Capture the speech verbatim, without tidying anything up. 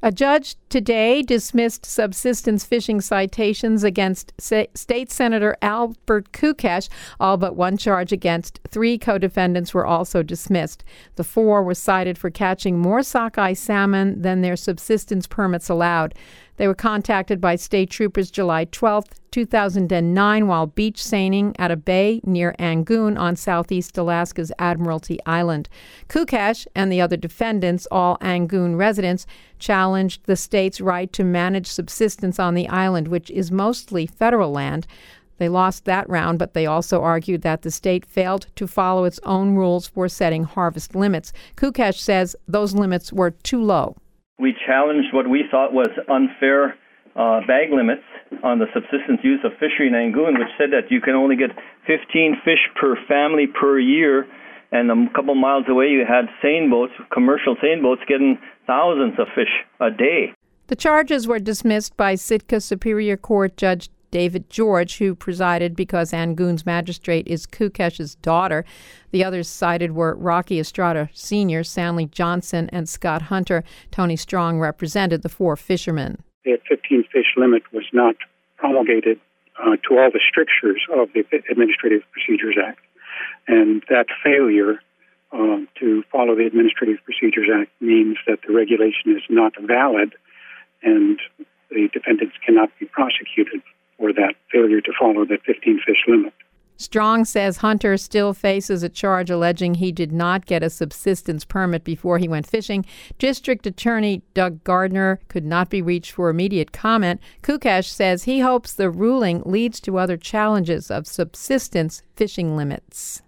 A judge today dismissed subsistence fishing citations against sa- State Senator Albert Kukesh. All but one charge against three co-defendants were also dismissed. The four were cited for catching more sockeye salmon than their subsistence permits allowed. They were contacted by state troopers July twelfth, two thousand nine, while beach seining at a bay near Angoon on southeast Alaska's Admiralty Island. Kukesh and the other defendants, all Angoon residents, challenged the state's right to manage subsistence on the island, which is mostly federal land. They lost that round, but they also argued that the state failed to follow its own rules for setting harvest limits. Kukesh says those limits were too low. We challenged what we thought was unfair uh, bag limits on the subsistence use of fishery in Angoon, which said that you can only get fifteen fish per family per year, and a couple miles away you had seine boats, commercial seine boats, getting thousands of fish a day. The charges were dismissed by Sitka Superior Court Judge David George, who presided because Angoon's magistrate is Kukesh's daughter. The others cited were Rocky Estrada Senior, Stanley Johnson, and Scott Hunter. Tony Strong represented the four fishermen. The fifteen-fish limit was not promulgated uh, to all the strictures of the Administrative Procedures Act, and that failure uh, to follow the Administrative Procedures Act means that the regulation is not valid, and the defendants cannot be prosecuted for that failure to follow that fifteen-fish limit. Strong says Hunter still faces a charge alleging he did not get a subsistence permit before he went fishing. District Attorney Doug Gardner could not be reached for immediate comment. Kukesh says he hopes the ruling leads to other challenges of subsistence fishing limits.